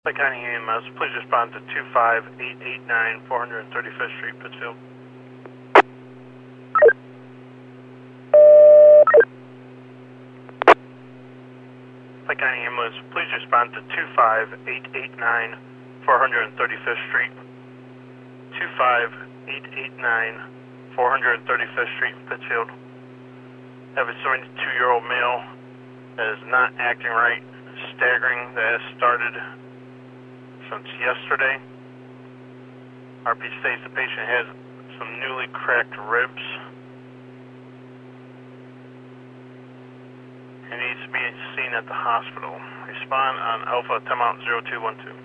Lake County EMS, please respond to 25889 435th Street, Pittsfield. Lake County EMS, please respond to 25889 435th Street. 25889 435th Street, Pittsfield. Have a 72-year-old male that is not acting right, staggering, that has started since yesterday. RP states the patient has some newly cracked ribs. He needs to be seen at the hospital. Respond on Alpha 10 Mountain 0212.